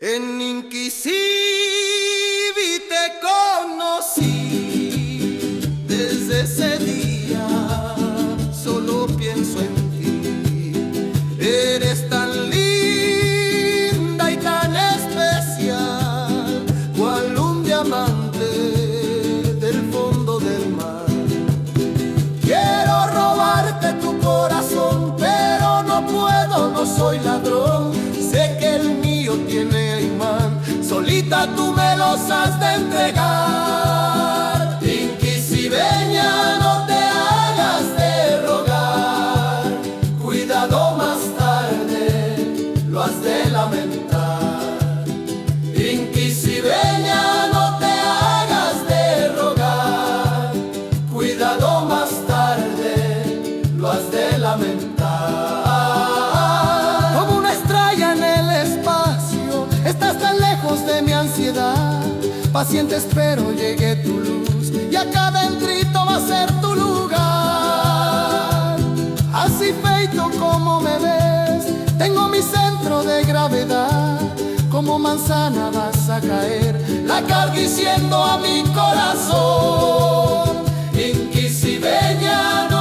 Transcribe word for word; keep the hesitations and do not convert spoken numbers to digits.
En Inquisivi te conocí, desde ese día solo pienso en ti. Eres tan linda y tan especial, cual un diamante del fondo del mar. Quiero robarte tu corazón, pero no puedo, no soy ladrón. Sé que el mío tiene imán, solita tú me los has de entregar. Inquisiveña, no te hagas de rogar, cuidado más tarde, lo has de lamentar. Inquisiveña, no te hagas de rogar, cuidado más tarde, lo has de lamentar. De mi ansiedad, paciente espero llegue tu luz, y acá dentrito va a ser tu lugar. Así feito como me ves, tengo mi centro de gravedad. Como manzana vas a caer, la cargue siendo a mi corazón. Inquisiveña,